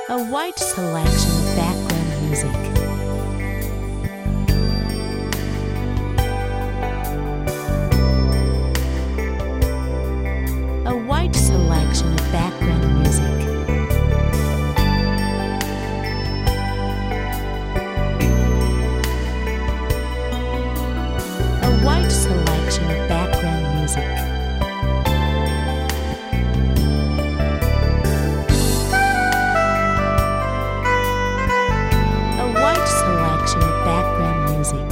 A wide selection of background music. A wide selection of background music. A wide selection of background music. Selection of background music.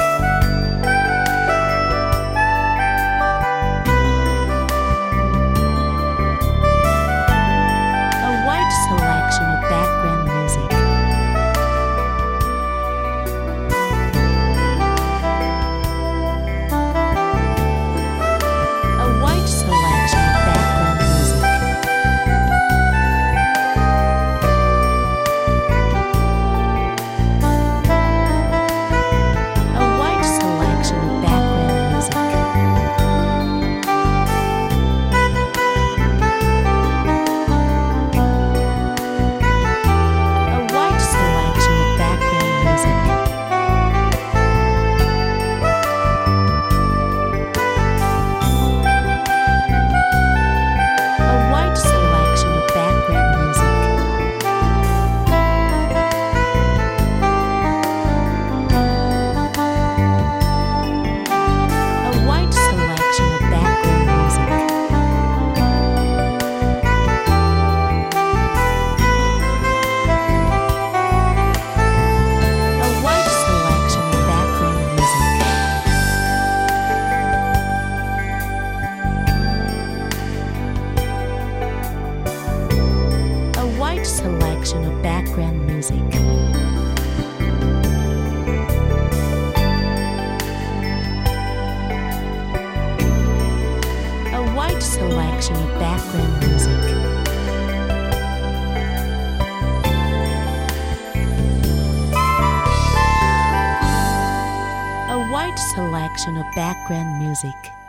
A wide selection of background music. A wide selection of background music. Selection of background music. A wide selection of background music. A wide selection of background music.